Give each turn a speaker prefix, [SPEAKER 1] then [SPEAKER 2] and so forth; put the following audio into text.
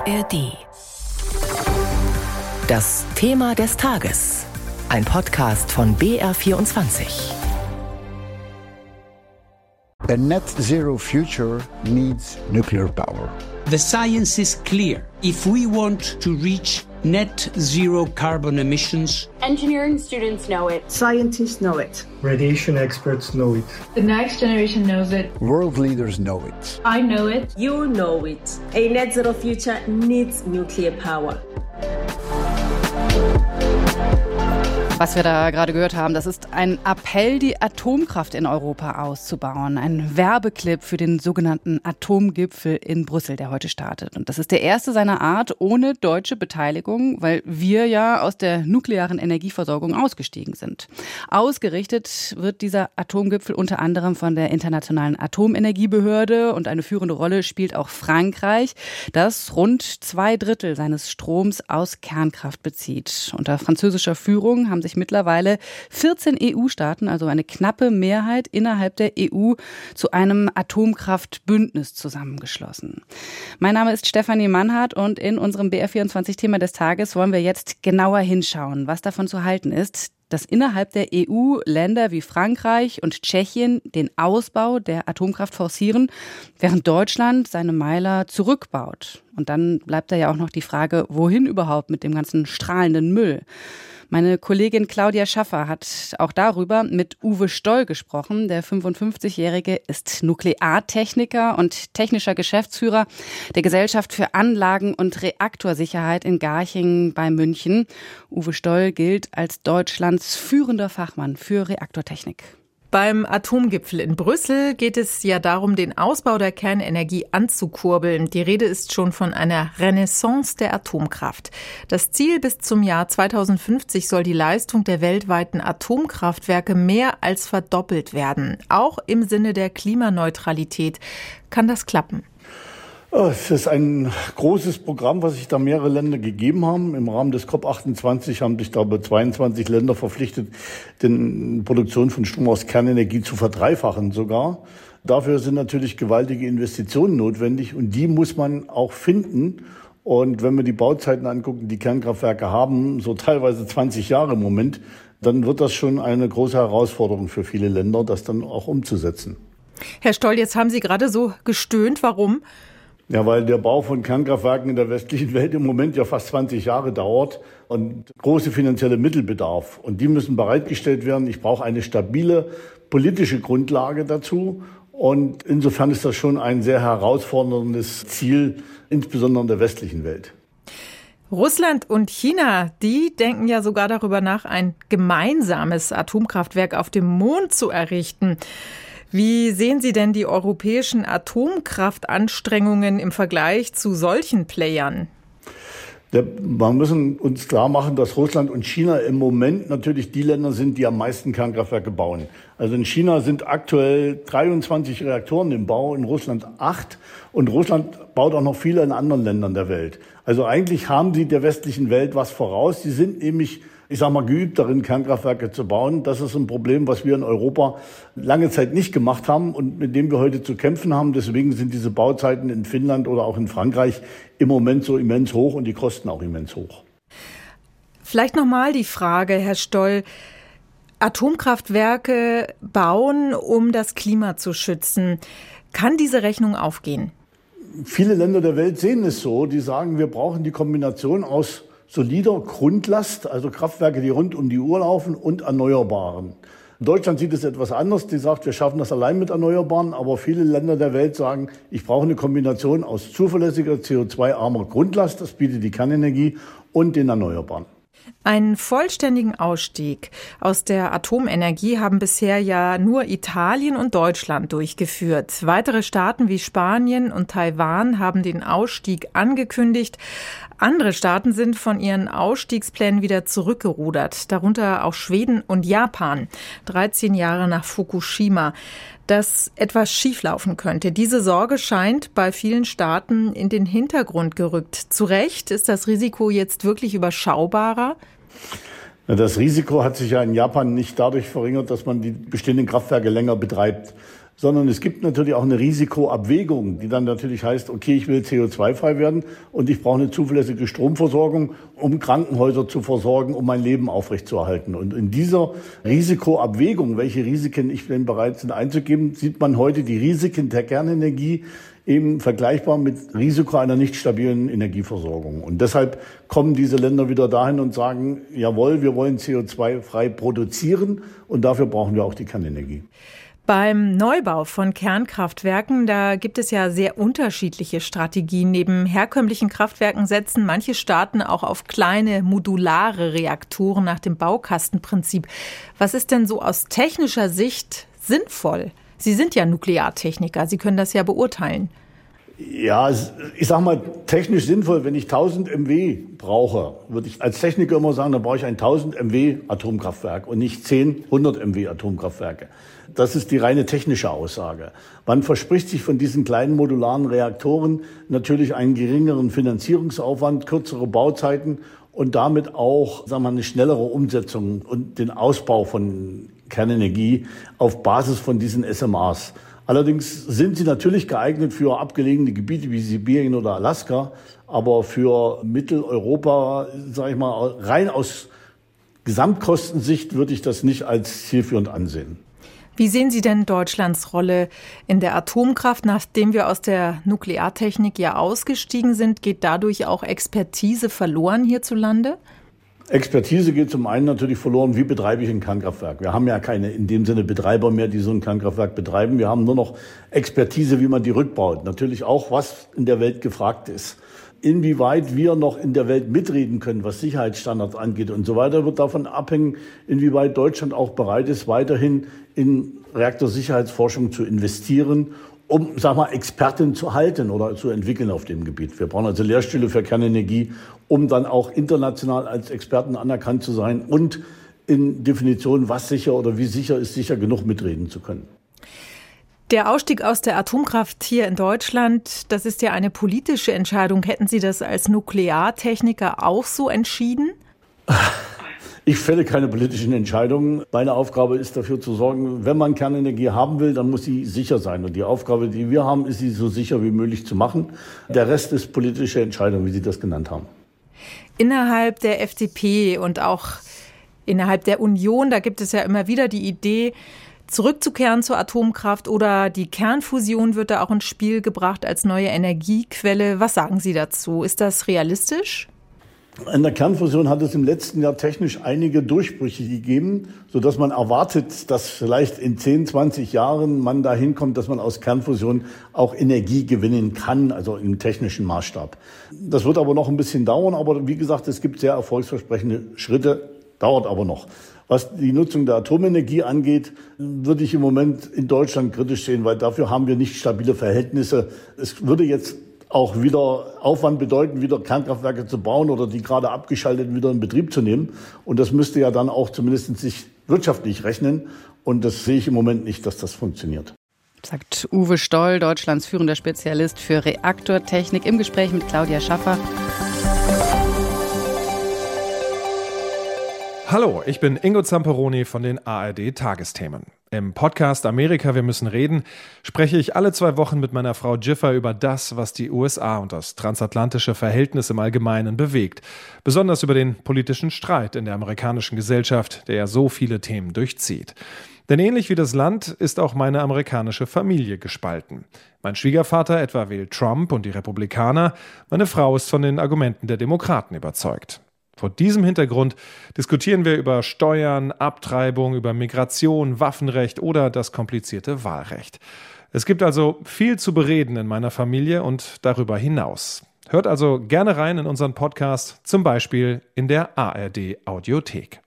[SPEAKER 1] ARD. Das Thema des Tages. Ein Podcast von BR24.
[SPEAKER 2] A net zero future needs nuclear power.
[SPEAKER 3] The science is clear. If we want to reach net zero carbon emissions,
[SPEAKER 4] engineering students know it.
[SPEAKER 5] Scientists know it.
[SPEAKER 6] Radiation experts know it.
[SPEAKER 7] The next generation knows it.
[SPEAKER 2] World leaders know it.
[SPEAKER 7] I know it.
[SPEAKER 8] You know it. A net zero future needs nuclear power.
[SPEAKER 9] Was wir da gerade gehört haben, das ist ein Appell, die Atomkraft in Europa auszubauen. Ein Werbeclip für den sogenannten Atomgipfel in Brüssel, der heute startet. Und das ist der erste seiner Art ohne deutsche Beteiligung, weil wir ja aus der nuklearen Energieversorgung ausgestiegen sind. Ausgerichtet wird dieser Atomgipfel unter anderem von der Internationalen Atomenergiebehörde und eine führende Rolle spielt auch Frankreich, das rund 2/3 seines Stroms aus Kernkraft bezieht. Unter französischer Führung haben sich mittlerweile 14 EU-Staaten, also eine knappe Mehrheit innerhalb der EU, zu einem Atomkraftbündnis zusammengeschlossen. Mein Name ist Stefanie Mannhardt und in unserem BR24-Thema des Tages wollen wir jetzt genauer hinschauen, was davon zu halten ist, dass innerhalb der EU Länder wie Frankreich und Tschechien den Ausbau der Atomkraft forcieren, während Deutschland seine Meiler zurückbaut. Und dann bleibt da ja auch noch die Frage, wohin überhaupt mit dem ganzen strahlenden Müll? Meine Kollegin Claudia Schaffer hat auch darüber mit Uwe Stoll gesprochen. Der 55-Jährige ist Nukleartechniker und technischer Geschäftsführer der Gesellschaft für Anlagen- und Reaktorsicherheit in Garching bei München. Uwe Stoll gilt als Deutschlands führender Fachmann für Reaktortechnik.
[SPEAKER 10] Beim Atomgipfel in Brüssel geht es ja darum, den Ausbau der Kernenergie anzukurbeln. Die Rede ist schon von einer Renaissance der Atomkraft. Das Ziel bis zum Jahr 2050 soll die Leistung der weltweiten Atomkraftwerke mehr als verdoppelt werden. Auch im Sinne der Klimaneutralität. Kann das klappen?
[SPEAKER 11] Es ist ein großes Programm, was sich da mehrere Länder gegeben haben. Im Rahmen des COP28 haben sich da 22 Länder verpflichtet, die Produktion von Strom aus Kernenergie zu verdreifachen sogar. Dafür sind natürlich gewaltige Investitionen notwendig und die muss man auch finden. Und wenn wir die Bauzeiten angucken, die Kernkraftwerke haben, so teilweise 20 Jahre im Moment, dann wird das schon eine große Herausforderung für viele Länder, das dann auch umzusetzen.
[SPEAKER 10] Herr Stoll, jetzt haben Sie gerade so gestöhnt. Warum?
[SPEAKER 11] Ja, weil der Bau von Kernkraftwerken in der westlichen Welt im Moment ja fast 20 Jahre dauert und große finanzielle Mittel bedarf. Und die müssen bereitgestellt werden. Ich brauche eine stabile politische Grundlage dazu. Und insofern ist das schon ein sehr herausforderndes Ziel, insbesondere in der westlichen Welt.
[SPEAKER 10] Russland und China, die denken ja sogar darüber nach, ein gemeinsames Atomkraftwerk auf dem Mond zu errichten. Wie sehen Sie denn die europäischen Atomkraftanstrengungen im Vergleich zu solchen Playern?
[SPEAKER 11] Wir müssen uns klar machen, dass Russland und China im Moment natürlich die Länder sind, die am meisten Kernkraftwerke bauen. Also in China sind aktuell 23 Reaktoren im Bau, in Russland 8. Und Russland baut auch noch viele in anderen Ländern der Welt. Also eigentlich haben sie der westlichen Welt was voraus. Sie sind nämlich, geübt darin, Kernkraftwerke zu bauen. Das ist ein Problem, was wir in Europa lange Zeit nicht gemacht haben und mit dem wir heute zu kämpfen haben. Deswegen sind diese Bauzeiten in Finnland oder auch in Frankreich im Moment so immens hoch und die Kosten auch immens hoch.
[SPEAKER 10] Vielleicht nochmal die Frage, Herr Stoll. Atomkraftwerke bauen, um das Klima zu schützen. Kann diese Rechnung aufgehen?
[SPEAKER 11] Viele Länder der Welt sehen es so. Die sagen, wir brauchen die Kombination aus solider Grundlast, also Kraftwerke, die rund um die Uhr laufen, und Erneuerbaren. Deutschland sieht es etwas anders. Die sagt, wir schaffen das allein mit Erneuerbaren. Aber viele Länder der Welt sagen, ich brauche eine Kombination aus zuverlässiger, CO2-armer Grundlast, das bietet die Kernenergie, und den Erneuerbaren.
[SPEAKER 10] Einen vollständigen Ausstieg aus der Atomenergie haben bisher ja nur Italien und Deutschland durchgeführt. Weitere Staaten wie Spanien und Taiwan haben den Ausstieg angekündigt. Andere Staaten sind von ihren Ausstiegsplänen wieder zurückgerudert, darunter auch Schweden und Japan, 13 Jahre nach Fukushima. Dass etwas schieflaufen könnte. Diese Sorge scheint bei vielen Staaten in den Hintergrund gerückt. Zu Recht, ist das Risiko jetzt wirklich überschaubarer?
[SPEAKER 11] Das Risiko hat sich ja in Japan nicht dadurch verringert, dass man die bestehenden Kraftwerke länger betreibt. sondern es gibt natürlich auch eine Risikoabwägung, die dann natürlich heißt, okay, ich will CO2-frei werden und ich brauche eine zuverlässige Stromversorgung, um Krankenhäuser zu versorgen, um mein Leben aufrechtzuerhalten. Und in dieser Risikoabwägung, welche Risiken ich denn bereit bin einzugeben, sieht man heute die Risiken der Kernenergie eben vergleichbar mit Risiko einer nicht stabilen Energieversorgung. Und deshalb kommen diese Länder wieder dahin und sagen, jawohl, wir wollen CO2-frei produzieren und dafür brauchen wir auch die Kernenergie.
[SPEAKER 10] Beim Neubau von Kernkraftwerken, da gibt es ja sehr unterschiedliche Strategien. Neben herkömmlichen Kraftwerken setzen manche Staaten auch auf kleine modulare Reaktoren nach dem Baukastenprinzip. Was ist denn so aus technischer Sicht sinnvoll? Sie sind ja Nukleartechniker, Sie können das ja beurteilen.
[SPEAKER 11] Ja, ich sag mal, technisch sinnvoll, wenn ich 1000 MW brauche, würde ich als Techniker immer sagen, dann brauche ich ein 1000 MW Atomkraftwerk und nicht 10, 100 MW Atomkraftwerke. Das ist die reine technische Aussage. Man verspricht sich von diesen kleinen modularen Reaktoren natürlich einen geringeren Finanzierungsaufwand, kürzere Bauzeiten und damit auch, sagen wir mal, eine schnellere Umsetzung und den Ausbau von Kernenergie auf Basis von diesen SMRs. Allerdings sind sie natürlich geeignet für abgelegene Gebiete wie Sibirien oder Alaska, aber für Mitteleuropa, sage ich mal, rein aus Gesamtkostensicht würde ich das nicht als zielführend ansehen.
[SPEAKER 10] Wie sehen Sie denn Deutschlands Rolle in der Atomkraft? Nachdem wir aus der Nukleartechnik ja ausgestiegen sind, geht dadurch auch Expertise verloren hierzulande?
[SPEAKER 11] Expertise geht zum einen natürlich verloren, wie betreibe ich ein Kernkraftwerk. Wir haben ja keine in dem Sinne Betreiber mehr, die so ein Kernkraftwerk betreiben. Wir haben nur noch Expertise, wie man die rückbaut. Natürlich auch, was in der Welt gefragt ist. Inwieweit wir noch in der Welt mitreden können, was Sicherheitsstandards angeht und so weiter, wird davon abhängen, inwieweit Deutschland auch bereit ist, weiterhin in Reaktorsicherheitsforschung zu investieren, um, sag mal, Experten zu halten oder zu entwickeln auf dem Gebiet. Wir brauchen also Lehrstühle für Kernenergie, um dann auch international als Experten anerkannt zu sein und in Definitionen, was sicher oder wie sicher ist, sicher genug mitreden zu können.
[SPEAKER 10] Der Ausstieg aus der Atomkraft hier in Deutschland, das ist ja eine politische Entscheidung. Hätten Sie das als Nukleartechniker auch so entschieden?
[SPEAKER 11] Ich fälle keine politischen Entscheidungen. Meine Aufgabe ist dafür zu sorgen, wenn man Kernenergie haben will, dann muss sie sicher sein. Und die Aufgabe, die wir haben, ist, sie so sicher wie möglich zu machen. Der Rest ist politische Entscheidung, wie Sie das genannt haben.
[SPEAKER 10] Innerhalb der FDP und auch innerhalb der Union, da gibt es ja immer wieder die Idee, zurückzukehren zur Atomkraft oder die Kernfusion wird da auch ins Spiel gebracht als neue Energiequelle. Was sagen Sie dazu? Ist das realistisch?
[SPEAKER 11] In der Kernfusion hat es im letzten Jahr technisch einige Durchbrüche gegeben, sodass man erwartet, dass vielleicht in 10, 20 Jahren man dahin kommt, dass man aus Kernfusion auch Energie gewinnen kann, also im technischen Maßstab. Das wird aber noch ein bisschen dauern, aber wie gesagt, es gibt sehr erfolgsversprechende Schritte, dauert aber noch. Was die Nutzung der Atomenergie angeht, würde ich im Moment in Deutschland kritisch sehen, weil dafür haben wir nicht stabile Verhältnisse. Es würde jetzt auch wieder Aufwand bedeuten, wieder Kernkraftwerke zu bauen oder die gerade abgeschaltet wieder in Betrieb zu nehmen. Und das müsste ja dann auch zumindest sich wirtschaftlich rechnen. Und das sehe ich im Moment nicht, dass das funktioniert.
[SPEAKER 9] Sagt Uwe Stoll, Deutschlands führender Spezialist für Reaktortechnik, im Gespräch mit Claudia Schaffer.
[SPEAKER 5] Hallo, ich bin Ingo Zamperoni von den ARD-Tagesthemen. Im Podcast Amerika, wir müssen reden, spreche ich alle 2 Wochen mit meiner Frau Jiffer über das, was die USA und das transatlantische Verhältnis im Allgemeinen bewegt. Besonders über den politischen Streit in der amerikanischen Gesellschaft, der ja so viele Themen durchzieht. Denn ähnlich wie das Land ist auch meine amerikanische Familie gespalten. Mein Schwiegervater etwa wählt Trump und die Republikaner, meine Frau ist von den Argumenten der Demokraten überzeugt. Vor diesem Hintergrund diskutieren wir über Steuern, Abtreibung, über Migration, Waffenrecht oder das komplizierte Wahlrecht. Es gibt also viel zu bereden in meiner Familie und darüber hinaus. Hört also gerne rein in unseren Podcast, zum Beispiel in der ARD Audiothek.